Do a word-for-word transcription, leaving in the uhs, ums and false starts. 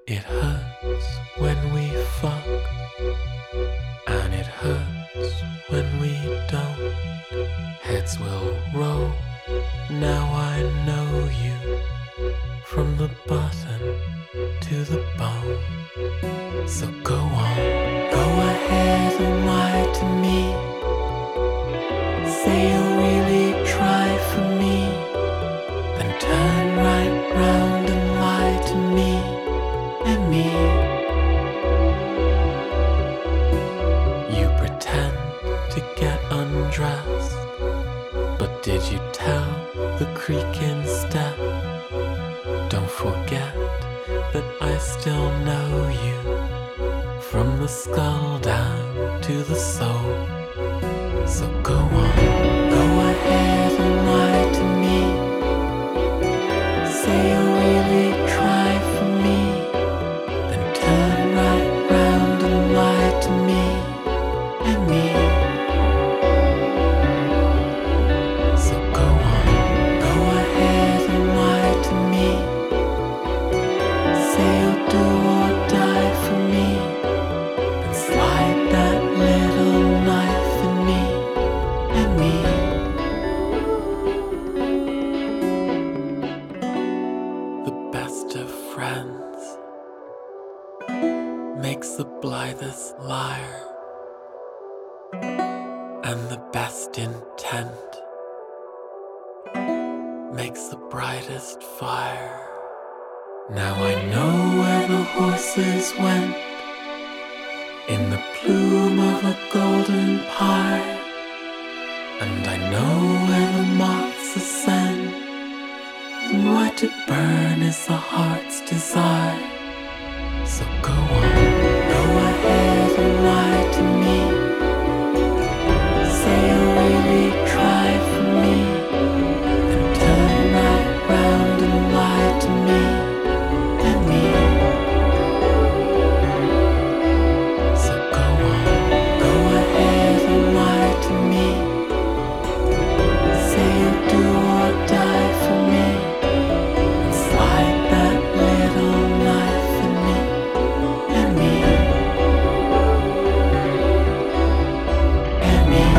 It hurts when we fuck, and it hurts when we don't. Heads will roll, now I know you, from the button to the bone. So go on, go ahead and lie to me. Say you'll really try for me, then turn right round and lie to me and me. You pretend to get undressed, but did you tell the creaking step? Don't forget that I still know you, from the skull down to the soul. So go on, go ahead and lie to me. Say you'll really try for me, then turn right round and lie to me and me. So go on, go ahead and lie to me. Say you'll do or die for me, and slide that little knife in me and me. The best of friends makes the blithest liar, and the best intent makes the brightest fire. Now I know where the horses went, in the plume of a golden pie, and I know where the moths ascend, and what to burn is the heart's desire. So go on, go ahead and lie to me. Say you'll really try for me, then turn right round and lie to me and me. So go on, go ahead and lie to me. Say you'll do or die for me, and slide that little knife in me and me and me.